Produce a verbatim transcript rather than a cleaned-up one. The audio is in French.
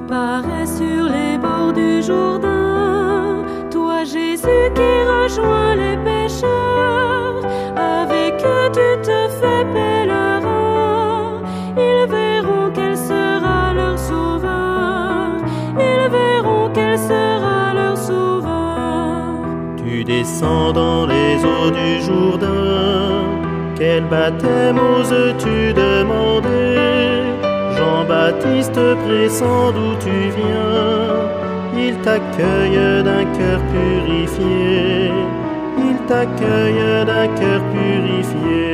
apparaît sur les bords du Jourdain. Toi, Jésus, qui rejoins les pécheurs, avec eux tu te fais pèlerin. Ils verront quel sera leur sauveur. Ils verront quel sera leur sauveur. Tu descends dans les eaux du Jourdain. Quel baptême oses-tu demander? Jean-Baptiste pressant d'où tu viens, il t'accueille d'un cœur purifié. Il t'accueille d'un cœur purifié.